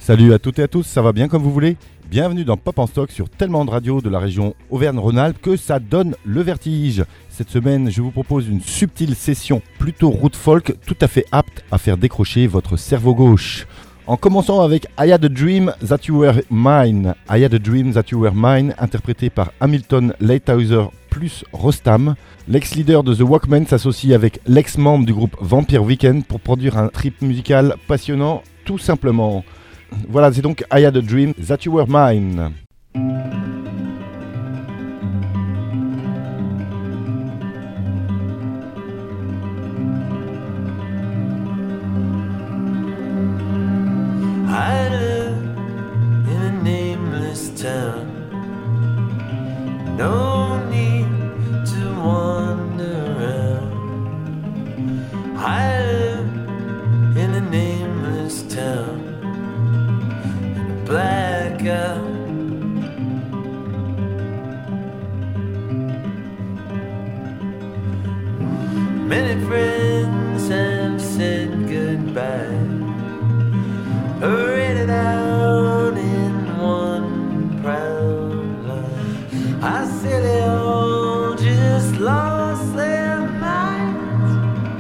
Salut à toutes et à tous, ça va bien comme vous voulez ? Bienvenue dans Pop en Stock sur tellement de radios de la région Auvergne-Rhône-Alpes que ça donne le vertige. Cette semaine, je vous propose une subtile session plutôt root folk, tout à fait apte à faire décrocher votre cerveau gauche. En commençant avec I Had a Dream That You Were Mine. I Had a Dream That You Were Mine, interprété par Hamilton Leithauser plus Rostam. L'ex-leader de The Walkmen s'associe avec l'ex-membre du groupe Vampire Weekend pour produire un trip musical passionnant, tout simplement. Voilà, c'est donc I Had a Dream That You Were Mine. I live in a nameless town. No need to wander around. I live in a nameless town. Blackout. Many friends have said goodbye. Paraded out in one proud line. I say they all just lost their minds.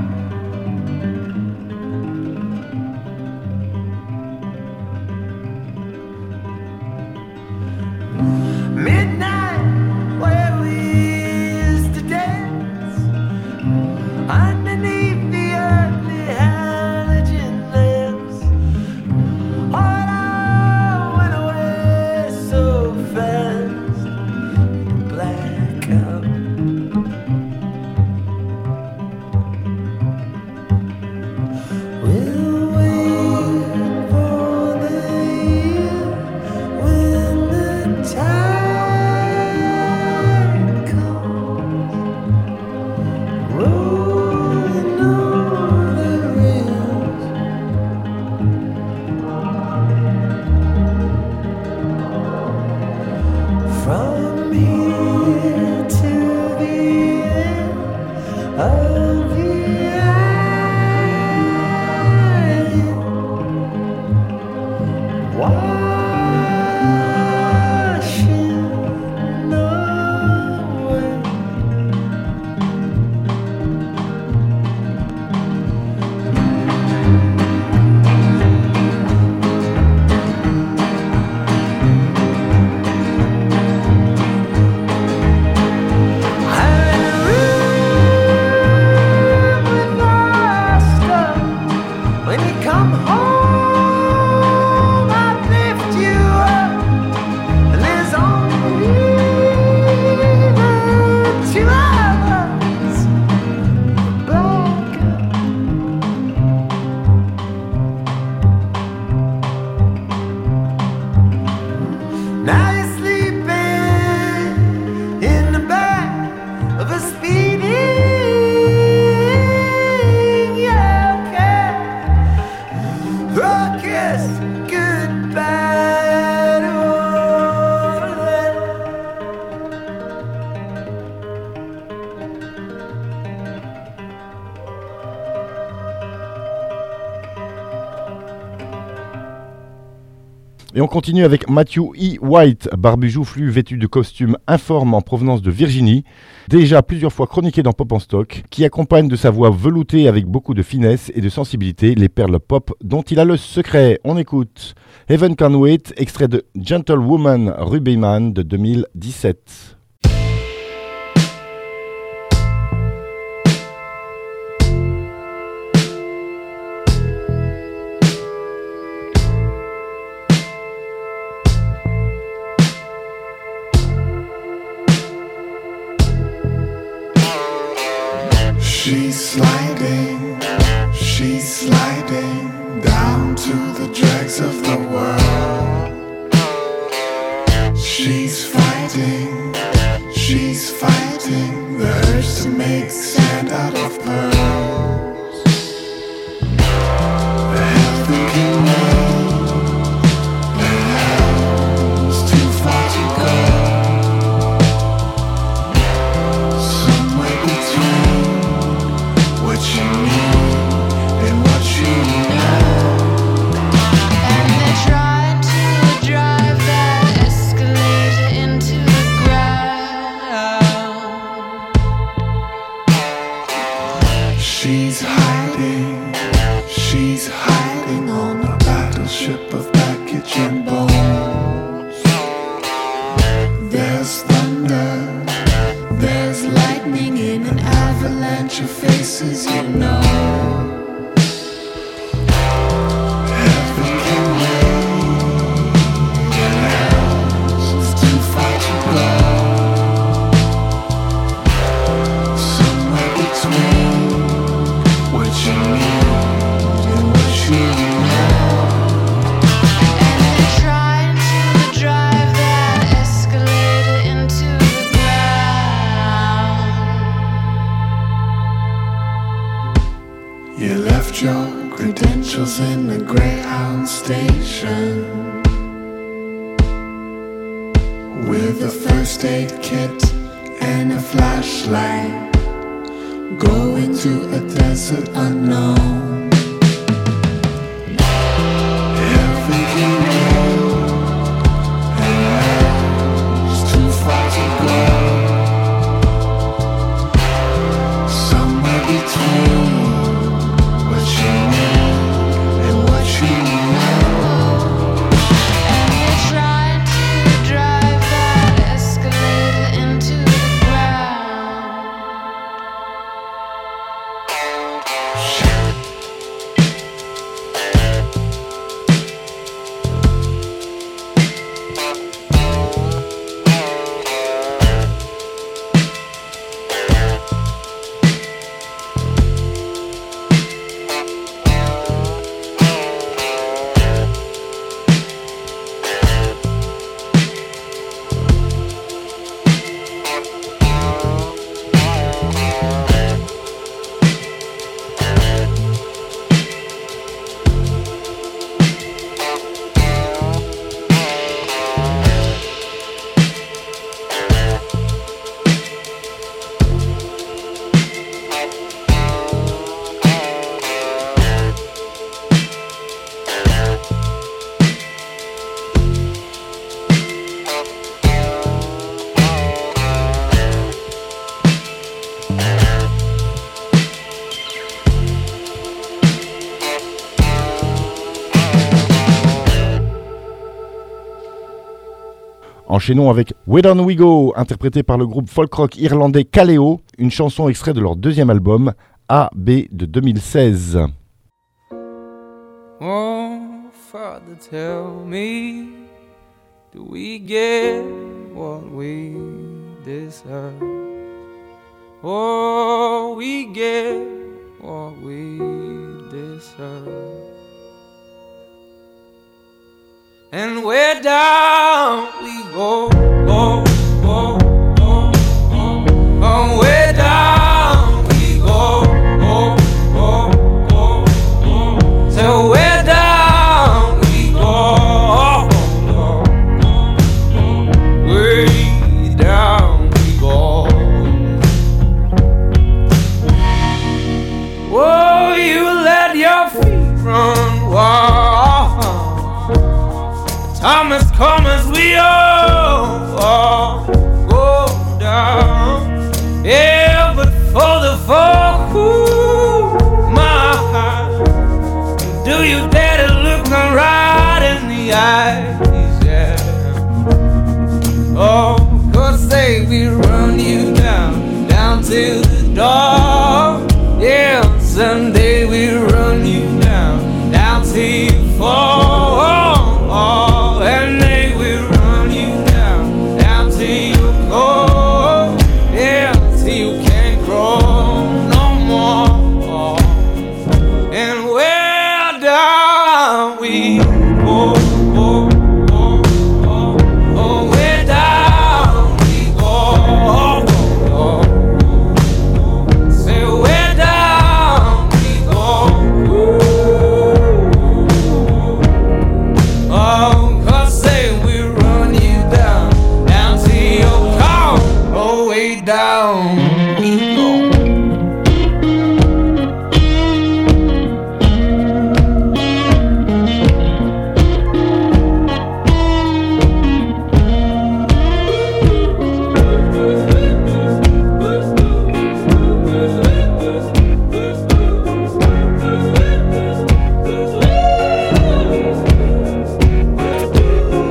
Midnight, where we used to dance underneath the ugly halogen lamps. All went away so fast, blackout. We'll wait for the year when the tide comes, rolling over the rails. From here to the end of the island, washing away. When you come home, I lift you up, and there's only the two of us. Blackout. Now you're sleeping in the back of a speeding yellow cab. Rockets, goodbye to all of that. Et on continue avec Matthew E. White, barbu joufflu vêtu de costume informe en provenance de Virginie, déjà plusieurs fois chroniqué dans Pop en Stock, qui accompagne de sa voix veloutée avec beaucoup de finesse et de sensibilité les perles pop dont il a le secret. On écoute Heaven Can Wait, extrait de Gentlewoman Rubyman de 2017. She's sliding down to the dregs of the world. She's fighting the urge to make sand out of pearls. The heaven can wait, the hell's too far to go. Somewhere between what you need and what you know. And they try bunch of faces you know. Heaven can wait, and hell's too far to go. Somewhere between what you need and what you know. And you're trying to drive that escalator into the ground. You left your credentials in the Greyhound station with a first aid kit and a flashlight, going to a desert unknown. Heaven can wait, and hell's too far to go. Somewhere between what you need and what you know. And you're trying to drive that escalator into the ground. Enchaînons avec Where Down We Go, interprété par le groupe folk-rock irlandais Kaleo, une chanson extrait de leur deuxième album, AB de 2016. Oh, Father, tell me, do we get what we deserve? Oh, we get what we deserve. And where down we go, oh, oh, oh, oh, oh, where down we go, oh, oh, oh, oh, so where down we go, oh, oh, oh, oh, way down we go. Oh, you let your feet run wild. Time has come as we all go down. Yeah, but for the folk who mind, do you dare to look them right in the eyes? Yeah. Oh, 'cause say we run you down, down to the door. Yeah, someday we run you down, down till you fall. And they will run you down, down till you go, yeah, till you can't grow no more. And where down we go, oh, oh, oh, oh, where down we go, oh, oh, oh, say where down we go, oh. Down we go.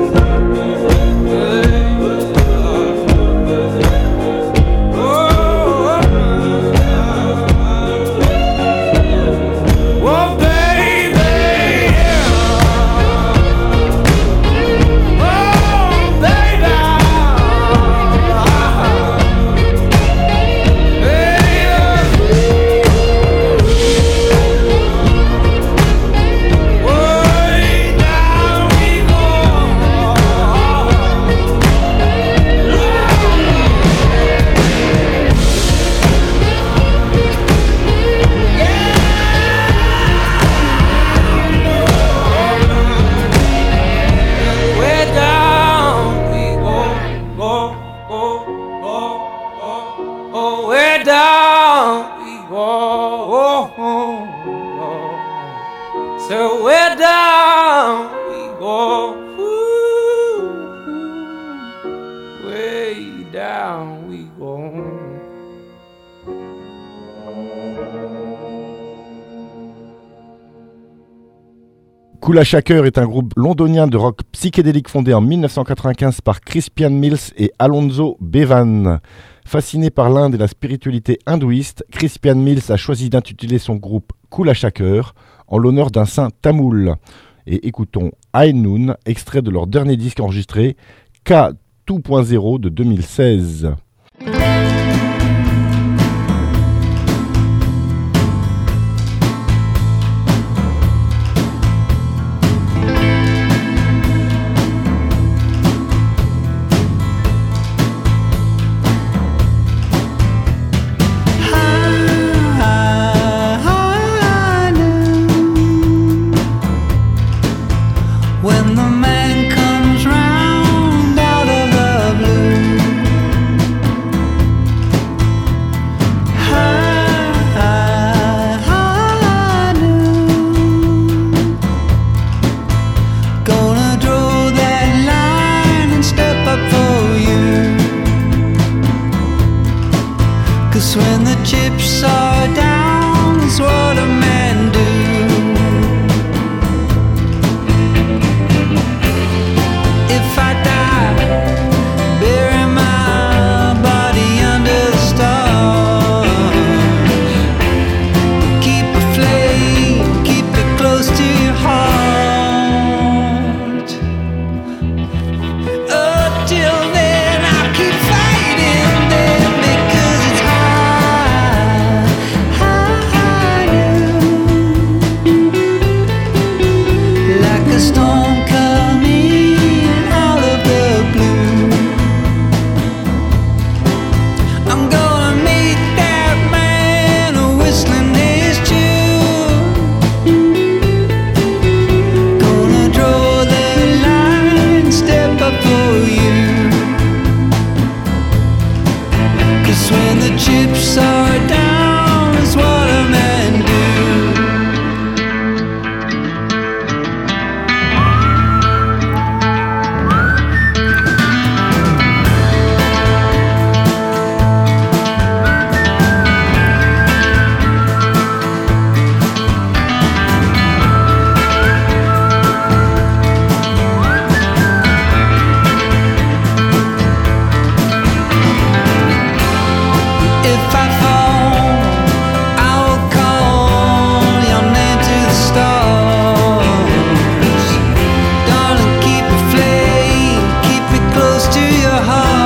Oh, way down we go. So way down we go. Way down we go. Kula Shaker est un groupe londonien de rock psychédélique fondé en 1995 par Crispian Mills et Alonzo Bevan. Fasciné par l'Inde et la spiritualité hindouiste, Crispian Mills a choisi d'intituler son groupe Kula Shaker en l'honneur d'un saint tamoul. Et écoutons High Noon, extrait de leur dernier disque enregistré, K 2.0 de 2016. When the man comes round out of the blue, high noon, gonna draw that line and step up for you. 'Cause when the chips are down, it's what a man do. If I die, bury my body under the stars. Keep a flame, keep it close to your heart. Till then I'll keep fighting them because it's high noon. Like a storm coming out of the blue. I'm gonna meet that man whistling his tune. Gonna draw the line, step up for you. 'Cause when the chips are down, it's what a man do. If I fall, I will call your name to the stars. Darling, keep a flame, keep it close to your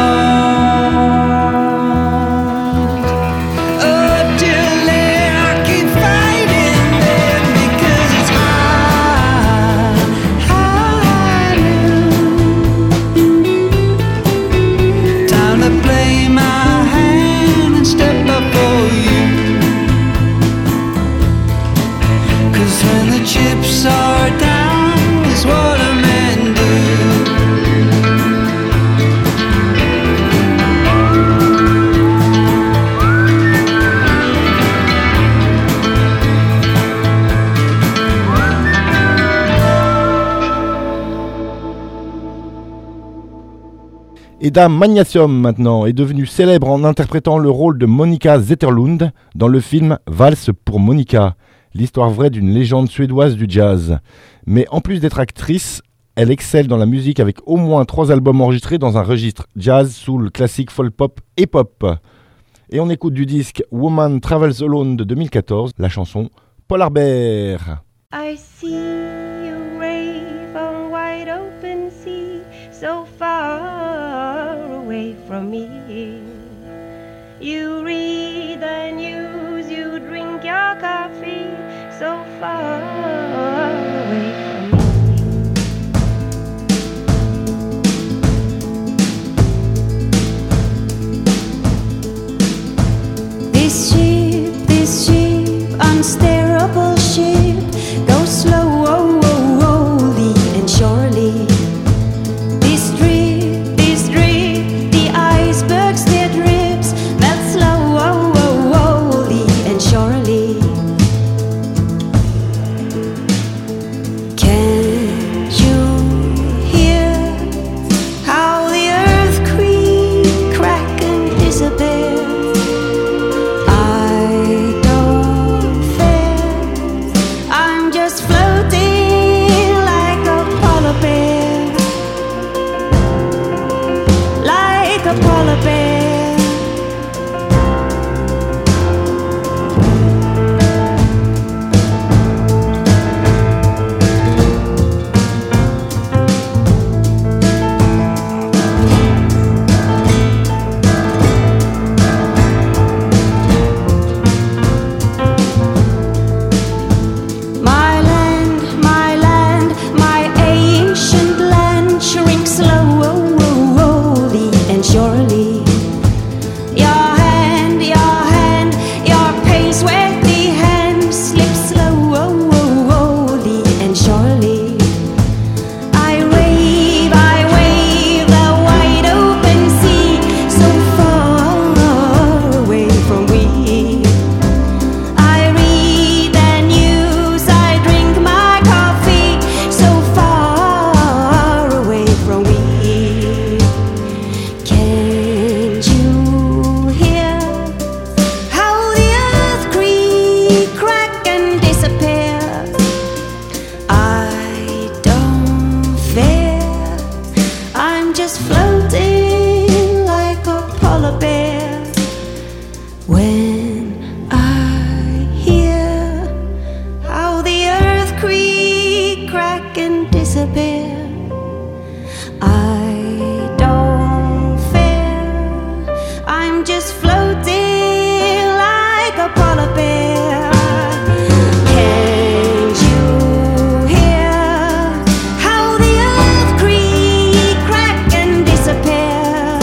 heart. Till then I keep fighting them because it's high noon. Time to play my hand and step up for you. 'Cause when the chips are down, is what a man do. Edda Magnasium maintenant est devenue célèbre en interprétant le rôle de Monica Zetterlund dans le film Valse pour Monica, l'histoire vraie d'une légende suédoise du jazz. Mais en plus d'être actrice, elle excelle dans la musique avec au moins 3 albums enregistrés dans un registre jazz, soul, classique, folk pop et pop. Et on écoute du disque Woman Travels Alone de 2014, la chanson Polar Bear. I see you rave on wide open sea, so far away from me. You read the news, you drink your coffee, so far away from me. This ship, unsteerable ship, go slowly and surely. This drip, the iceberg your pale, sweaty hand slips slowly and surely. I wave the wide open sea, so far away from we. I read the news, I drink my coffee, so far away from we. Can't you hear how the earth creak, crack and disappear? I don't fear, I'm just floating like a polar bear. When I hear how the earth creak, crack and disappear, I don't fear, I'm just floating like a polar bear. Can't you hear how the earth creak, crack and disappear?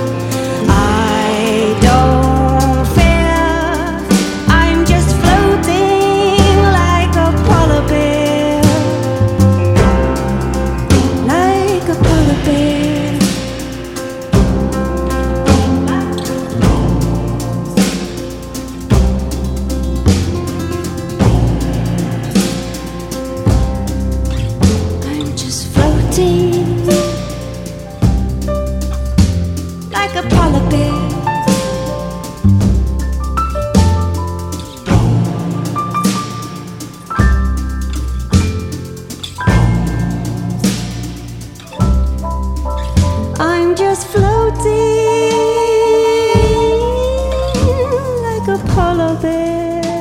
I don't fear, I'm just floating like a polar bear, like a polar bear. I'm just floating like a polar bear. I'm just floating like a polar bear.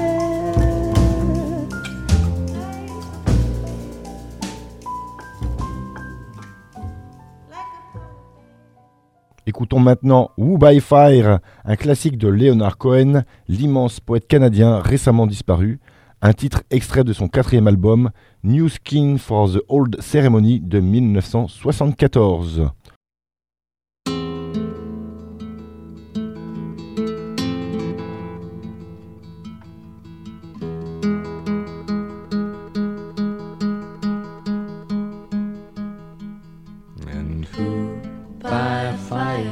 Écoutons maintenant Who by Fire, un classique de Leonard Cohen, l'immense poète canadien récemment disparu, un titre extrait de son 4e album, New Skin for the Old Ceremony de 1974. And who by a fire,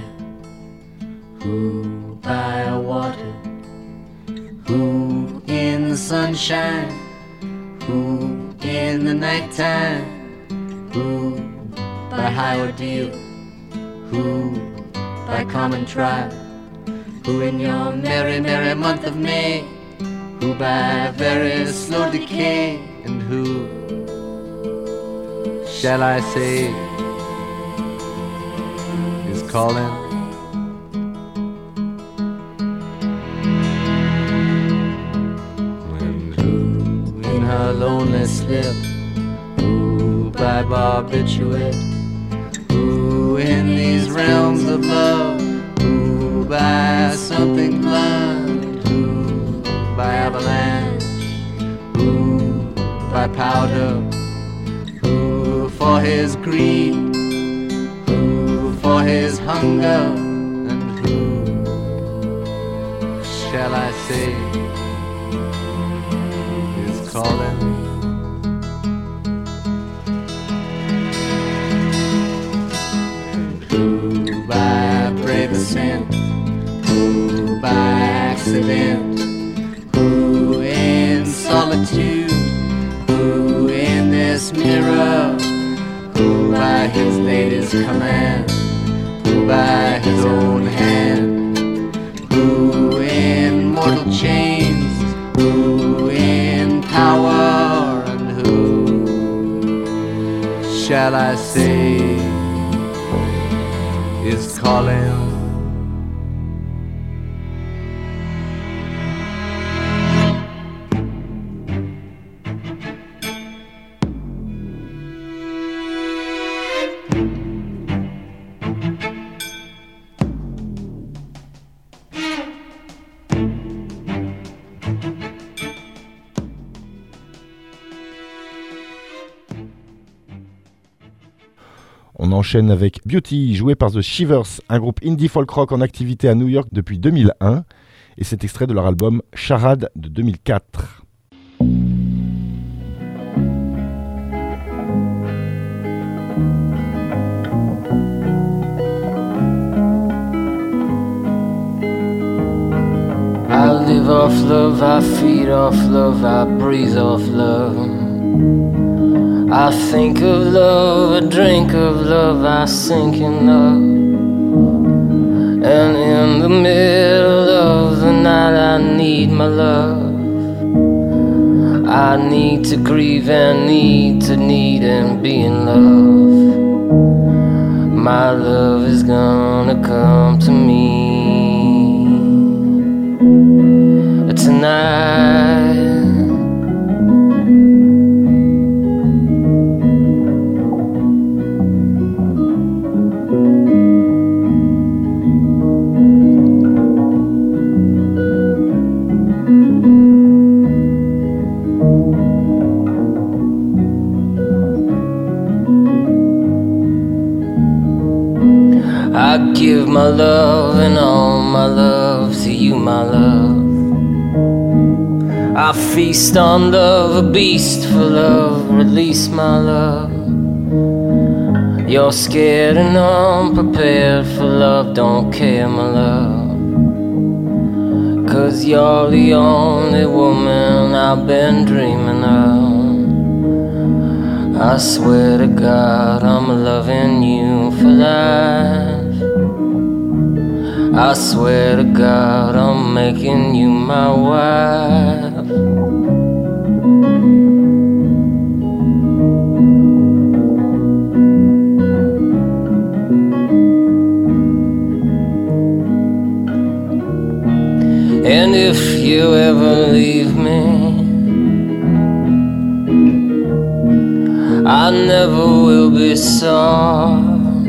who by a water, who in the sunshine, who in the nighttime, who by high ordeal, who by common trial, who in your merry, merry month of May, who by very slow decay, and who shall I say is calling? And who in her lonely slip, who by barbiturate, who in these realms of love, who by something blunt, who by avalanche, who by powder, who for his greed, who for his hunger, and who shall I say is calling? And who by brave ascent, who by accident, who in solitude, who in this mirror, who by his lady's command, who by his own hand, who in mortal chains, who in power, and who shall I say is calling? On enchaîne avec Beauty, joué par The Shivers, un groupe indie folk rock en activité à New York depuis 2001. Et c'est extrait de leur album Charade de 2004. I live off love, I feed off love, I breathe off love. I think of love, I drink of love, I sink in love. And in the middle of the night I need my love. I need to grieve and need to need and be in love. My love is gonna come to me tonight. I give my love and all my love to you, my love. I feast on love, a beast for love, release my love. You're scared and unprepared for love, don't care, my love. 'Cause you're the only woman I've been dreaming of. I swear to God I'm loving you for life. I swear to God I'm making you my wife. And if you ever leave me, I never will be sorry.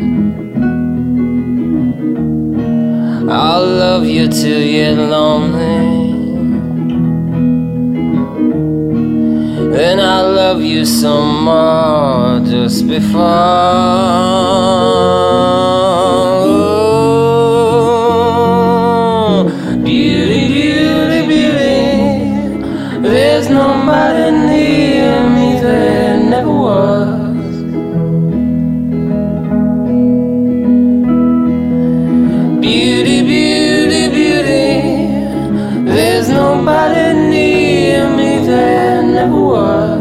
I'll love you till you're lonely, and I'll love you some more just before. Beauty, beauty, beauty, there's nobody near me, there never was. Beauty, beauty, beauty, there's nobody near me, there never was.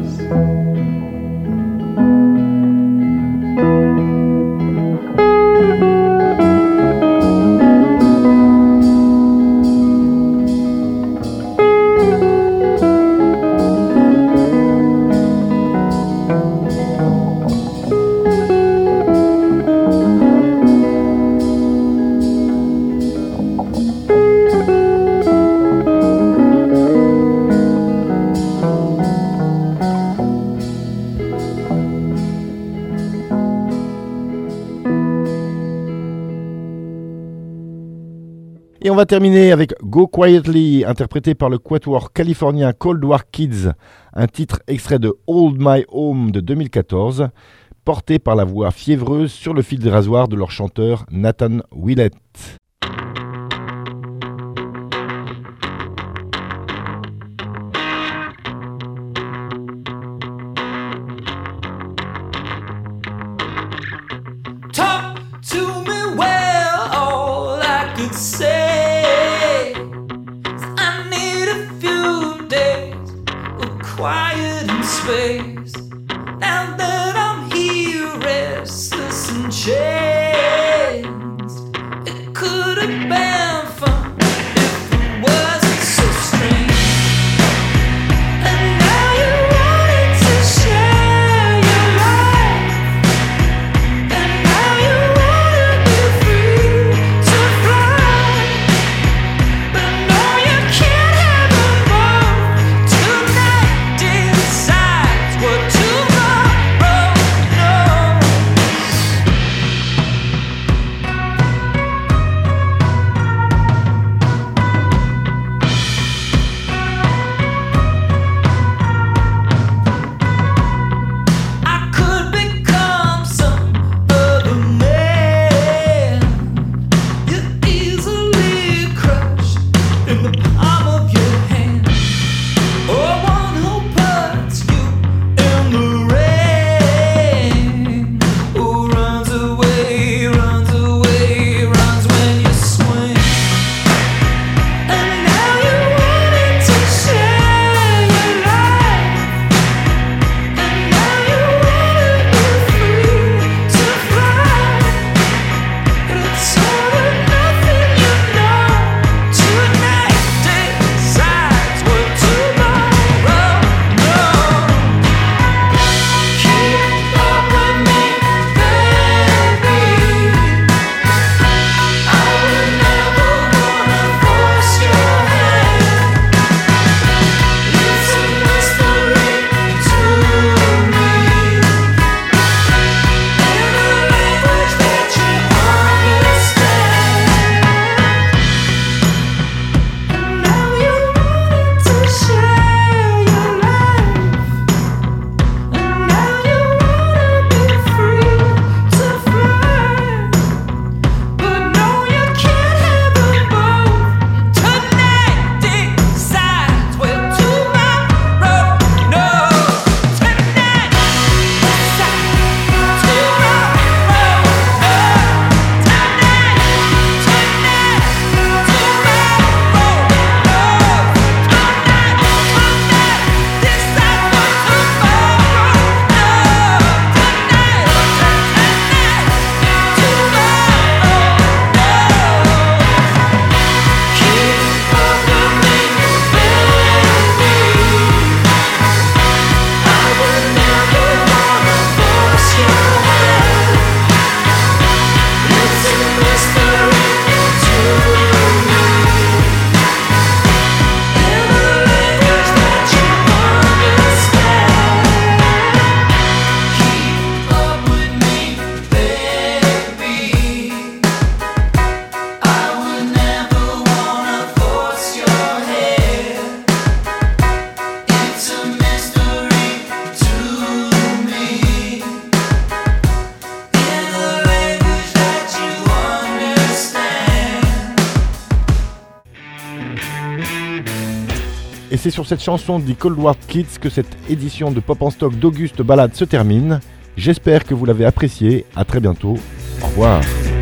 Et on va terminer avec Go Quietly, interprété par le quatuor californien Cold War Kids, un titre extrait de Hold My Home de 2014, porté par la voix fiévreuse sur le fil de rasoir de leur chanteur Nathan Willett. Talk to me well, all I could say. I need a few days of quiet and space. Now that I'm here, restless and chains, it could have been fun if it wasn't so strange. And now you wanted to share your life. And now you wanna be free to fly, but no, you can't have them both. Tonight decides what to Et c'est sur cette chanson des Cold War Kids que cette édition de Pop en Stock d'Auguste Balade se termine. J'espère que vous l'avez appréciée. À très bientôt. Au revoir.